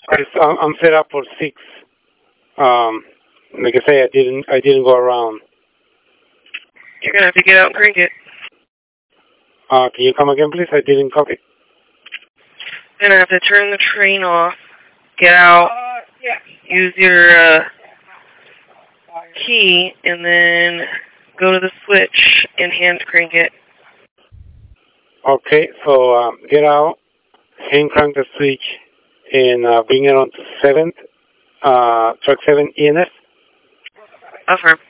I'm set up for 6. Like I say, I didn't go around. You're gonna have to get out and crank it. Can you come again, please? I didn't copy. You're gonna have to turn the train off, get out, use your key, and then go to the switch and hand crank it. Okay, so get out, hand crank the switch, and bring it on to 7th, track 7 ENS. Affirm.